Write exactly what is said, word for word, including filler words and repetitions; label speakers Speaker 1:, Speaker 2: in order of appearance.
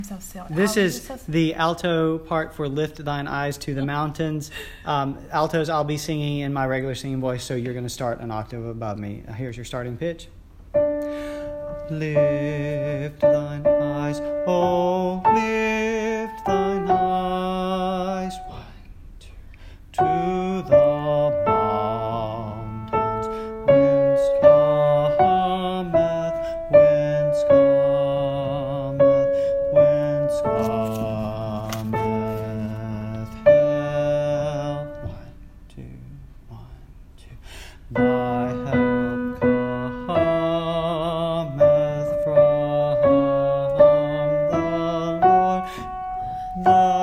Speaker 1: So, so
Speaker 2: This
Speaker 1: al-
Speaker 2: is
Speaker 1: so-
Speaker 2: the alto part for Lift Thine Eyes to the Mountains. Um, altos, I'll be singing in my regular singing voice, so you're going to start an octave above me. Here's your starting pitch. Lift thine eyes, oh, lift thine eyes. One, two, to the mountains. Whence cometh, whence cometh, whence cometh help. One, two, one, two. Thy help cometh from the Lord, the